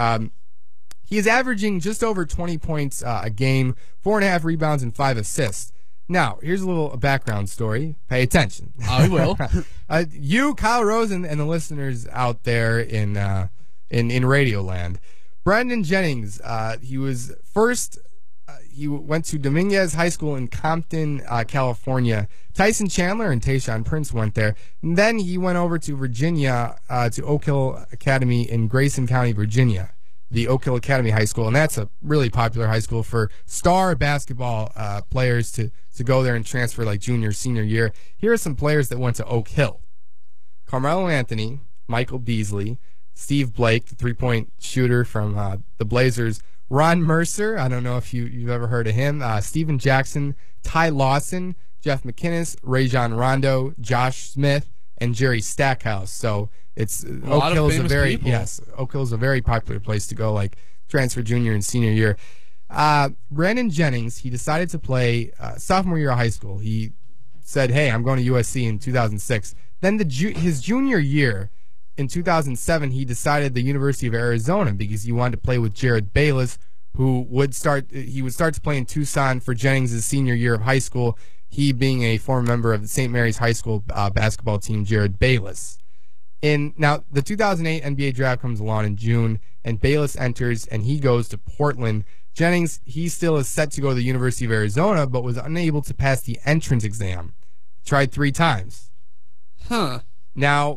He is averaging just over 20 points a game, 4.5 rebounds, and 5 assists. Now, here's a little background story. Pay attention. I will. You, Kyle Rosen, and the listeners out there in Radioland. Brandon Jennings, he was first. He went to Dominguez High School in Compton, California. Tyson Chandler and Tayshaun Prince went there. And then he went over to Virginia, to Oak Hill Academy in Grayson County, Virginia, the Oak Hill Academy High School. And that's a really popular high school for star basketball players to go there and transfer like junior, senior year. Here are some players that went to Oak Hill. Carmelo Anthony, Michael Beasley, Steve Blake, the three-point shooter from the Blazers, Ron Mercer, I don't know if you've ever heard of him, Steven Jackson, Ty Lawson, Jeff McInnes, Rajon Rondo, Josh Smith, and Jerry Stackhouse. So it's Oak Hill's Oak Hill's a very popular place to go, like transfer junior and senior year. Brandon Jennings, he decided to play sophomore year of high school. He said, hey, I'm going to USC in 2006. Then his junior year, in 2007, he decided the University of Arizona because he wanted to play with Jared Bayless, who would start to play in Tucson for Jennings' senior year of high school, he being a former member of the St. Mary's High School basketball team, Jared Bayless. Now, the 2008 NBA draft comes along in June, and Bayless enters, and he goes to Portland. Jennings, he still is set to go to the University of Arizona, but was unable to pass the entrance exam. He tried 3 times. Now,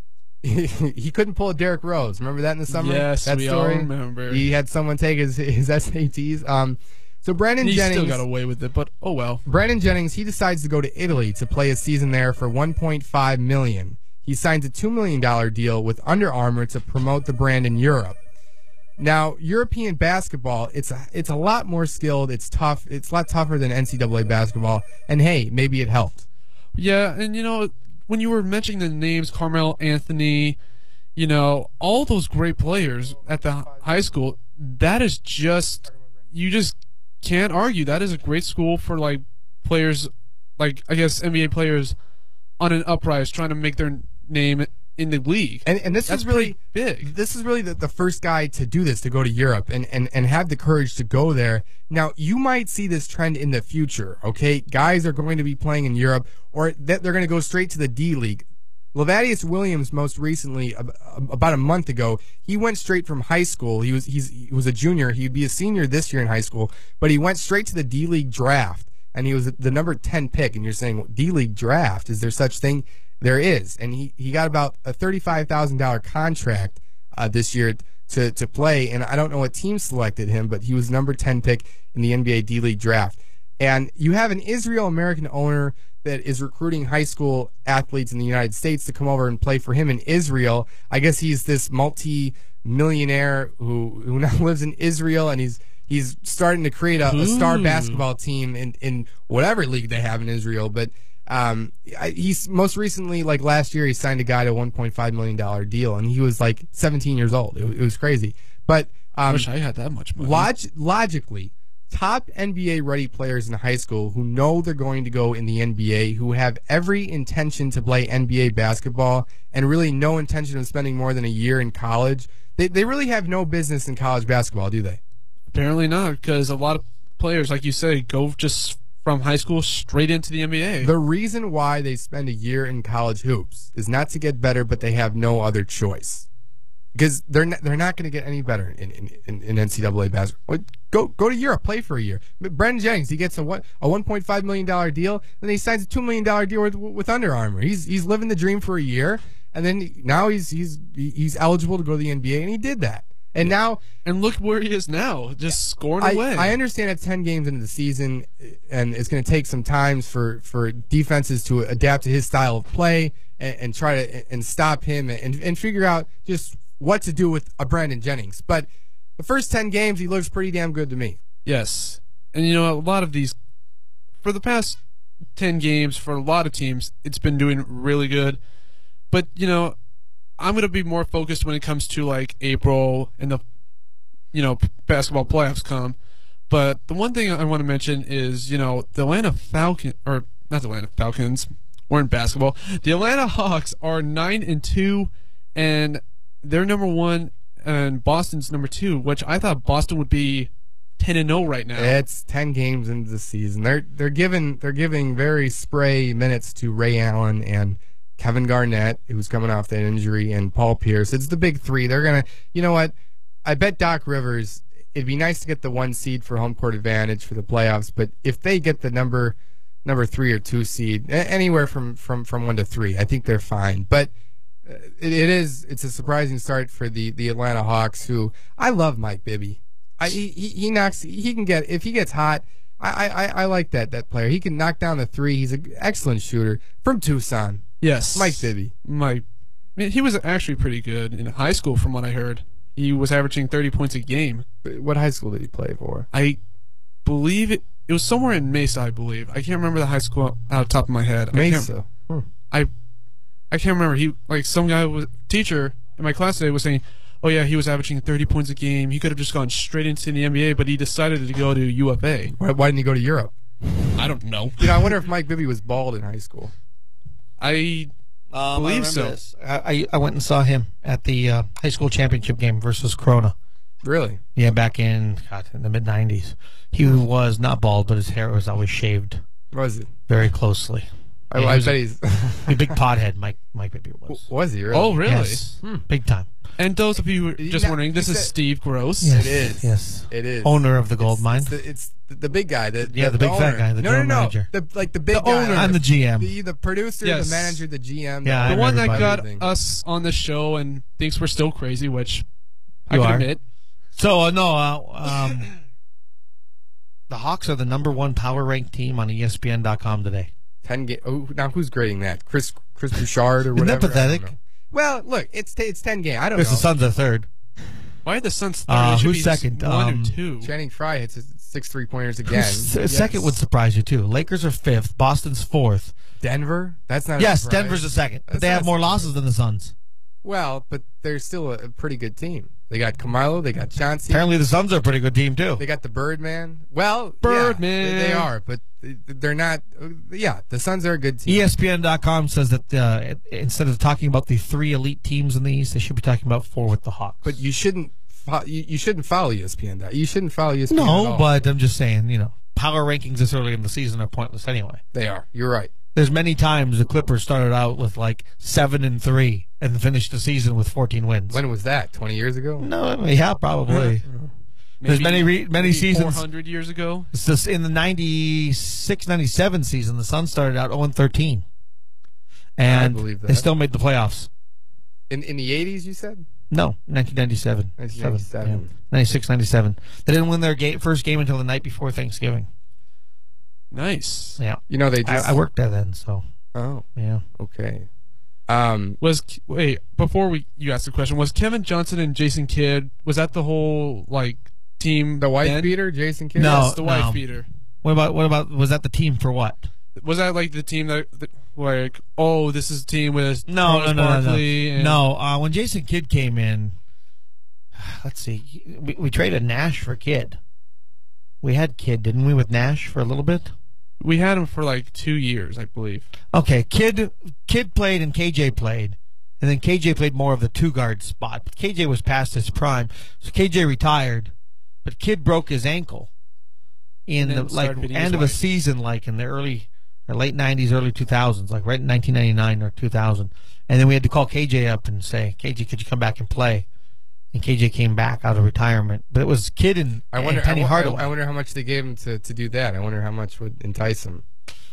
he couldn't pull a Derrick Rose. Remember that in the summer? Yes, that we story? all remember. He had someone take his SATs. So Brandon Jennings still got away with it, but oh well. Brandon Jennings, he decides to go to Italy to play a season there for $1.5 million. He signs a $2 million deal with Under Armour to promote the brand in Europe. Now, European basketball, it's a lot more skilled. It's tough. It's a lot tougher than NCAA basketball. And hey, maybe it helped. Yeah, and when you were mentioning the names, Carmelo Anthony, all those great players at the high school, that is just, you just can't argue. That is a great school for like players, like I guess NBA players on an uprise trying to make their name in the league. And this That's is really big. This is really the first guy to do this, to go to Europe and have the courage to go there. Now, you might see this trend in the future, okay? Guys are going to be playing in Europe, or that they're going to go straight to the D League. Lavadius Williams, most recently, about a month ago, he went straight from high school. He was a junior. He'd be a senior this year in high school, but he went straight to the D League draft, and he was the number 10 pick. And you're saying, well, D League draft, is there such thing? There is, and he got about a $35,000 contract this year to play, and I don't know what team selected him, but he was number 10 pick in the NBA D League draft. And you have an Israel-American owner that is recruiting high school athletes in the United States to come over and play for him in Israel. I guess he's this multi-millionaire who now lives in Israel, and he's starting to create a star basketball team in whatever league they have in Israel, but he's most recently, like last year, he signed a guy to a $1.5 million deal, and he was like 17 years old. It was crazy. But I wish I had that much money. Logically, top NBA ready players in high school who know they're going to go in the NBA, who have every intention to play NBA basketball and really no intention of spending more than a year in college, they really have no business in college basketball, do they? Apparently not, because a lot of players, like you say, go just from high school straight into the NBA. The reason why they spend a year in college hoops is not to get better, but they have no other choice. Because they're not going to get any better in NCAA basketball. Go to Europe, play for a year. Brendan Jennings, he gets a $1.5 million deal, then he signs a $2 million deal with Under Armour. He's living the dream for a year, and then now he's eligible to go to the NBA, and he did that. And now, and look where he is now, just scoring away. I understand it's 10 games into the season, and it's going to take some time for defenses to adapt to his style of play and try to stop him and figure out just what to do with a Brandon Jennings. But the first 10 games, he looks pretty damn good to me. Yes. And a lot of these, for the past 10 games, for a lot of teams, it's been doing really good. But, I'm going to be more focused when it comes to like April and the basketball playoffs come. But the one thing I want to mention is, the Atlanta Falcons, or not the Atlanta Falcons, we're in basketball. The Atlanta Hawks are 9-2, and they're number 1, and Boston's number 2, which I thought Boston would be 10-0 right now. It's 10 games into the season. They're giving very spray minutes to Ray Allen and Kevin Garnett, who's coming off that injury, and Paul Pierce. It's the big three. They're going to, you know what? I bet Doc Rivers, it'd be nice to get the 1 seed for home court advantage for the playoffs, but if they get the number 3 or 2 seed, anywhere from 1 to 3, I think they're fine. But it's a surprising start for the Atlanta Hawks, who I love Mike Bibby. He can get, if he gets hot, I like that player. He can knock down the 3. He's an excellent shooter from Tucson. Yes. Mike Bibby. He was actually pretty good in high school, from what I heard. He was averaging 30 points a game. What high school did he play for? I believe it was somewhere in Mesa, I believe. I can't remember the high school out of the top of my head. Mesa. I can't remember. He, like, some guy was teacher in my class today was saying, oh yeah, he was averaging 30 points a game. He could have just gone straight into the NBA, but he decided to go to UFA. Why didn't he go to Europe? I don't know. I wonder if Mike Bibby was bald in high school. I believe so. This. I went and saw him at the high school championship game versus Corona. Really? Yeah, back in the mid-90s. He was not bald, but his hair was always shaved. Was it? Very closely. I bet he's a big pothead. Mike Bibby was. Was he really? Oh, really? Yes. Big time. And those of you who are just wondering, this is Steve Gross. Yes, it is. Yes. It is. Owner of the gold mine. It's the big guy. The big owner. fat guy, the general manager. The big the guy. Owner. I'm the GM. The producer, yes. the manager, the GM. Yeah, the one that got everything. us on the show and thinks we're still crazy, which You I can are. admit. So, the Hawks are the #1 power ranked team on ESPN.com today. 10 games. Oh, now who's grading that? Chris Bouchard or Isn't whatever? that pathetic? I don't know. Well, look, it's 10 games. I don't know. Because the Suns are third. Why are the Suns third? It should Who's be second? 1 or 2. Channing Frye hits 6 3-pointers again. Second would surprise you too. Lakers are 5th. Boston's 4th. Denver? That's not a Yes, surprise. Denver's the second. But That's they not have a more surprise. losses than the Suns. Well, but they're still a pretty good team. They got Carmelo, they got Chauncey. Apparently the Suns are a pretty good team too. They got the Birdman. Well, Birdman. Yeah, they are, but they're not. Yeah, the Suns are a good E team. ESPN.com says that instead of talking about the 3 elite teams in the East, they should be talking about 4 with the Hawks. But you shouldn't. You shouldn't follow ESPN. You shouldn't follow ESPN. at No, all. but I'm just saying, power rankings this early in the season are pointless anyway. They are. You're right. There's many times the Clippers started out with like 7-3 and finished the season with 14 wins. When was that? 20 years ago? No, yeah, probably. There's many seasons. 400 years ago. It's just in the 96-97 season, the Suns started out 0-13, and believe that. they still made the playoffs. In the 80s, you said? No, 1997. 1997. 96-97. They didn't win their first game until the night before Thanksgiving. Nice. Yeah. They just. I worked there then, so. Oh, Yeah. okay. Before you asked the question, was Kevin Johnson and Jason Kidd, was that the whole team? The wife then? beater, Jason Kidd? No. Yes, the wife beater. What about was that the team for what? Was that the team that this is the team with No. Barkley and When Jason Kidd came in, let's see, we traded Nash for Kidd. We had Kidd, didn't we, with Nash for a little bit? we had him for 2 years, I believe. Okay, Kidd played and KJ played, and then KJ played more of the 2-guard spot. But KJ was past his prime, so KJ retired, but Kidd broke his ankle in And then the started beating his end of a wife. season, in the early or late 90s, early 2000s, right in 1999 or 2000. And then we had to call KJ up and say, KJ, could you come back and play? And KJ came back out of retirement. But it was Kidd and Penny Hardaway. I wonder how much they gave him to do that. I wonder how much would entice him.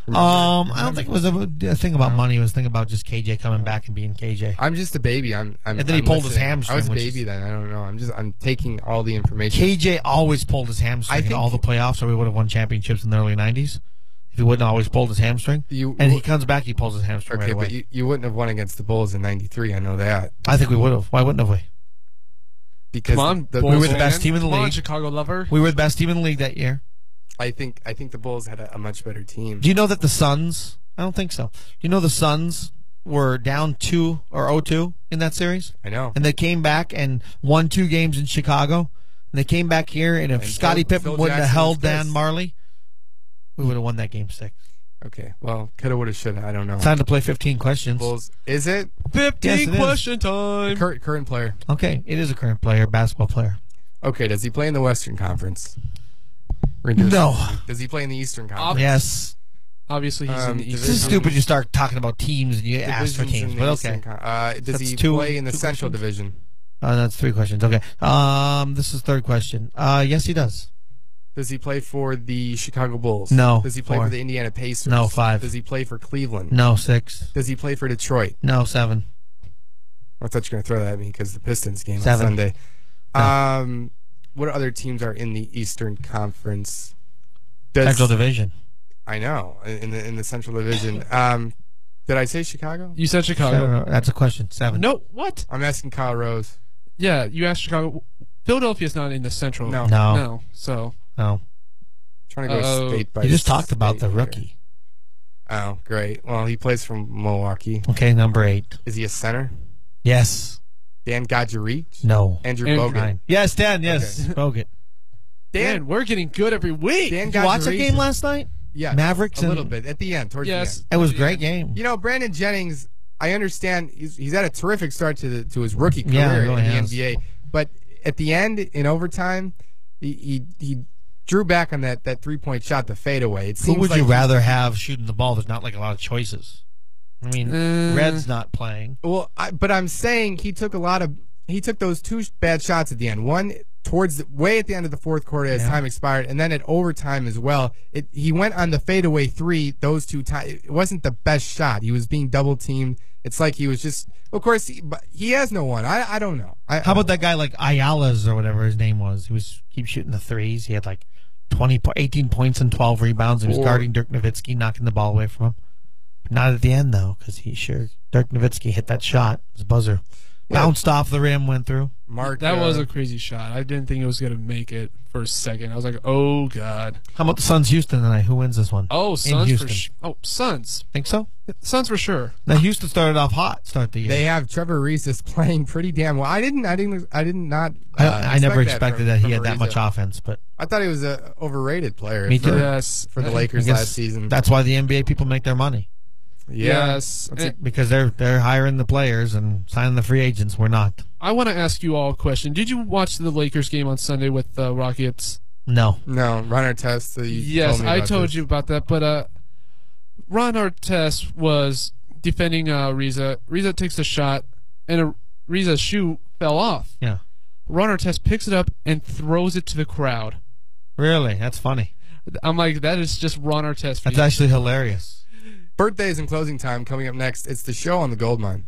I don't think it was a thing about money. It was a thing about just KJ coming back and being KJ. I'm just a baby. And then he pulled his hamstring. I was a which baby is- then. I don't know. I'm taking all the information. KJ always pulled his hamstring in all the playoffs, or we would have won championships in the early 90s. If he wouldn't have always pulled his hamstring. And he comes back, he pulls his hamstring right away. but you wouldn't have won against the Bulls in '93. I know that. I think we would have. Why wouldn't have we? Because Come on, we Bulls were the fan. best team in the Come on, league. Chicago lover. We were the best team in the league that year. I think the Bulls had a much better team. Do you know that the Suns? I don't think so. Do you know the Suns were down 2 or 0-2 in that series? I know. And they came back and won 2 games in Chicago. And they came back here, and if And Scottie Phil Pippen wouldn't have Jackson held was Dan pissed. Marley, we would have won that game 6. Okay. Well, coulda, woulda, shoulda. I don't know. Time to play 15 questions. Bulls. Is it 15 Yes, it is. question time. current player? Okay, it is a current player, basketball player. Okay. Does he play in the Western Conference? We're gonna do No. this. Does he play in the Eastern Conference? Yes. Obviously, he's in the East. This is stupid. You start talking about teams and you ask for Divisions in teams, the but Eastern okay. Does That's he two- play in the two Central questions? Division? That's 3 questions. Okay. This is 3rd question. Yes, he does. Does he play for the Chicago Bulls? No. Does he play 4. for the Indiana Pacers? No. 5. Does he play for Cleveland? No. 6. Does he play for Detroit? No. 7. I thought you were going to throw that at me because the Pistons game 7. on Sunday. No. What other teams are in the Eastern Conference? Central Division. I know in the Central Division. Did I say Chicago? You said Chicago. That's a question. 7. No, what? I'm asking Kyle Rose. Yeah, you asked Chicago. Philadelphia's not in the Central. No. No. So No. Trying to go state by You just talked state about the here. rookie. Oh, great. Well, he plays from Milwaukee. Okay, number 8. Is he a center? Yes. Dan Gadjaric? No. Andrew Andrew Bogut. 9. Yes, Dan. Yes. Bogut. Dan, we're getting good every week. Dan Did you watch that Gadjaric- game last night? Yeah, Mavericks a and- little bit at the end, towards Yes. the end. It was a great game. You know, Brandon Jennings. I understand he's had a terrific start to his rookie Yeah, career he really in the has. NBA, but at the end in overtime, he drew back on that 3-point shot, the fadeaway. It Who seems would like you rather have shooting the ball? There's not a lot of choices. I mean, Red's not playing. Well, but I'm saying he took those 2 bad shots at the end. One towards way at the end of the 4th quarter as time expired, and then at overtime as well. He went on the fadeaway 3 those 2 times. It wasn't the best shot. He was being double teamed. It's like he was just. Of course, he has no one. I don't know. How about that guy like Ayala's or whatever his name was? He was keep shooting the threes. He had 18 points and 12 rebounds. He was guarding Dirk Nowitzki, knocking the ball away from him. Not at the end though, because Dirk Nowitzki hit that shot, his buzzer. Bounced off the rim, went through. Mark, That was a crazy shot. I didn't think it was going to make it for a second. I was like, oh, God. How about the Suns-Houston tonight? Who wins this one? Oh, In Suns Houston. Suns. Think so? Suns for sure. Now Houston started off hot. Start the year. They have Trevor Ariza playing pretty damn well. I did not. I never expected that he from had that much Ariza. offense, but I thought he was an overrated player. Me too. Yes. For the I Lakers guess last season. that's why the NBA people make their money. Yeah. Yes. That's it. Because they're hiring the players and signing the free agents. We're not. I want to ask you all a question. Did you watch the Lakers game on Sunday with the Rockets? No. No, Ron Artest. Yes, I told you about that. But Ron Artest was defending Ariza. Ariza takes a shot, and Ariza's shoe fell off. Yeah. Ron Artest picks it up and throws it to the crowd. Really? That's funny. I'm like, that is just Ron Artest. That's actually hilarious. Birthdays and closing time coming up next. It's the show on the Goldmine.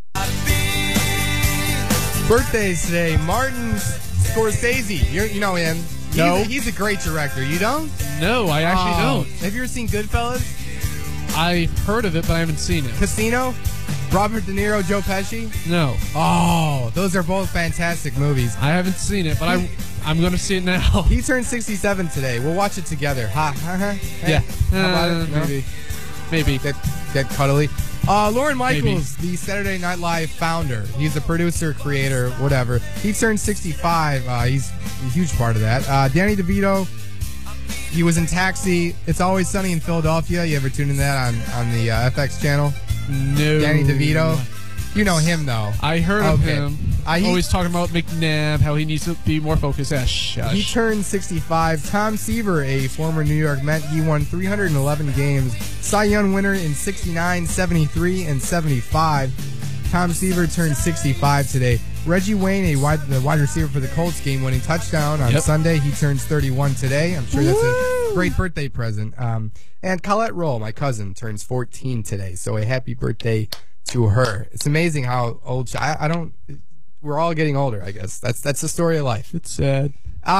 Birthdays today. Martin Scorsese. You know him. No. He's a great director. You don't? No, I actually Oh. don't. Have you ever seen Goodfellas? I've heard of it, but I haven't seen it. Casino? Robert De Niro, Joe Pesci? No, Oh, those are both fantastic movies. I haven't seen it, but I'm going to see it now. He turned 67 today. We'll watch it together. Ha, ha, ha. Hey, Yeah. How about it? No? Maybe. Get cuddly. Lauren Michaels, the Saturday Night Live founder. He's a producer, creator, whatever. He turned 65. He's a huge part of that. Danny DeVito, he was in Taxi. It's Always Sunny in Philadelphia. You ever tune in that on the FX channel? No. Danny DeVito. You know him, though. I heard of Okay. him. He- Always talking about McNabb, how he needs to be more focused. Shush. He turned 65. Tom Seaver, a former New York Met, he won 311 games. Cy Young winner in 69, 73, and 75. Tom Seaver turned 65 today. Reggie Wayne, the wide receiver for the Colts, game-winning touchdown on Sunday. He turns 31 today. I'm sure that's a great birthday present. And Colette Roll, my cousin, turns 14 today. So a happy birthday to her. It's amazing how old I don't. We're all getting older, I guess. That's the story of life. It's sad.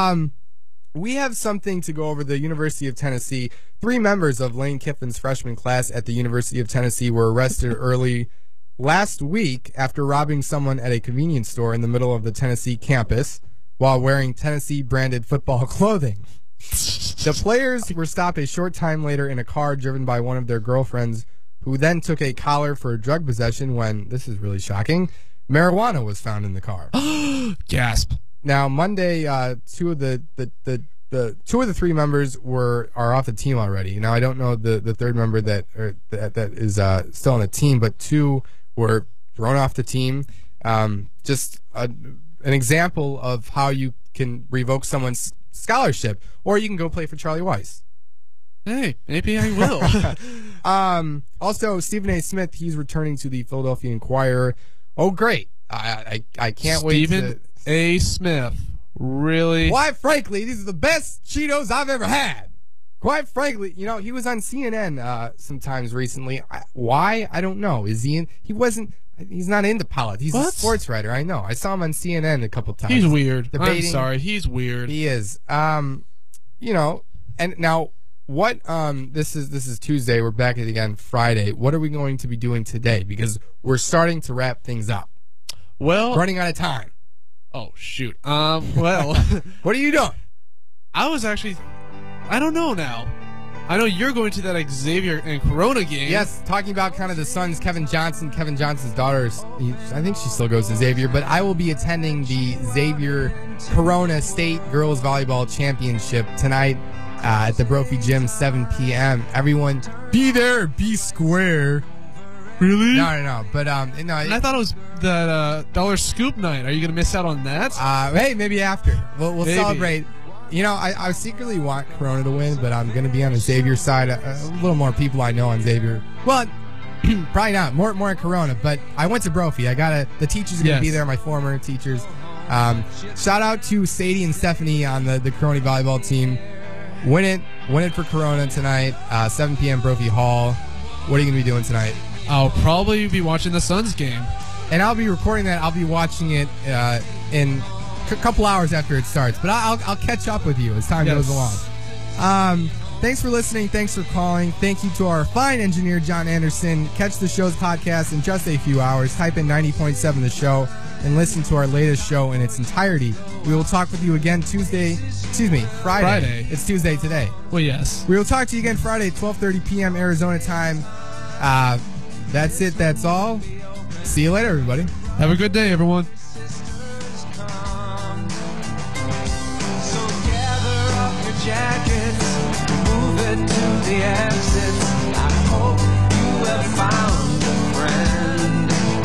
We have something to go over. The University of Tennessee. 3 members of Lane Kiffin's freshman class at the University of Tennessee were arrested early last week after robbing someone at a convenience store in the middle of the Tennessee campus while wearing Tennessee-branded football clothing. The players were stopped a short time later in a car driven by one of their girlfriends, who then took a collar for drug possession when, this is really shocking, marijuana was found in the car. Gasp. Now, Monday, 2 of the 3 members are off the team already. Now, I don't know the third member that is still on the team, but 2 were thrown off the team. Just an example of how you can revoke someone's scholarship, or you can go play for Charlie Weiss. Hey, maybe I will. Also, Stephen A. Smith, he's returning to the Philadelphia Inquirer. Oh, great. I can't wait to... Stephen A. Smith. Really? Quite frankly, these are the best Cheetos I've ever had. Quite frankly, he was on CNN sometimes recently. Why? I don't know. Is he in? He's not into politics. He's a sports writer. I know. I saw him on CNN a couple times. He's weird. Debating. I'm sorry. He's weird. He is. And now what this is Tuesday. We're back at it again Friday. What are we going to be doing today? Because we're starting to wrap things up. Well, running out of time. Oh shoot. Well, what are you doing? I don't know now. I know you're going to that Xavier and Corona game. Yes, talking about kind of the Suns, Kevin Johnson's daughter, I think she still goes to Xavier, but I will be attending the Xavier Corona State Girls Volleyball Championship tonight at the Brophy Gym, 7 p.m. Everyone be there, be square. Really? No. But and I thought it was the Dollar Scoop night. Are you going to miss out on that? Hey, maybe after. We'll Maybe. celebrate. I secretly want Corona to win, but I'm going to be on the Xavier side. A little more people I know on Xavier. Well, probably not. More on Corona, but I went to Brophy. The teachers are going to be there, my former teachers. Shout out to Sadie and Stephanie on the Corona volleyball team. Win it for Corona tonight, 7 p.m. Brophy Hall. What are you going to be doing tonight? I'll probably be watching the Suns game. And I'll be recording that. I'll be watching it in a couple hours after it starts. But I'll catch up with you as time goes along. Thanks for listening. Thanks for calling. Thank you to our fine engineer, John Anderson. Catch the show's podcast in just a few hours. Type in 90.7 The Show and listen to our latest show in its entirety. We will talk with you again Friday. It's Tuesday today. Well, yes. We will talk to you again Friday, 12:30 p.m. Arizona time. That's it. That's all. See you later, everybody. Have a good day, everyone. So gather up your jackets, move it to the exits. I hope you have found a friend.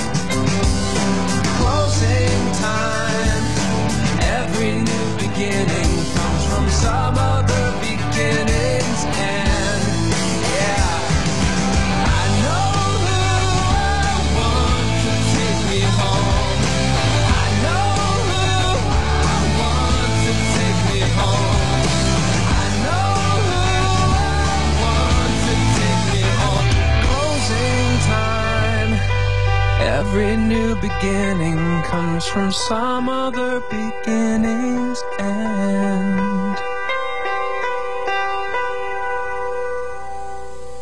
Closing time. Every new beginning comes from some other beginning's end. Yeah, I know who I want to take me home. I know who I want to take me home. I know who I want to take me home. Closing time. Every new beginning comes from some other beginning's end.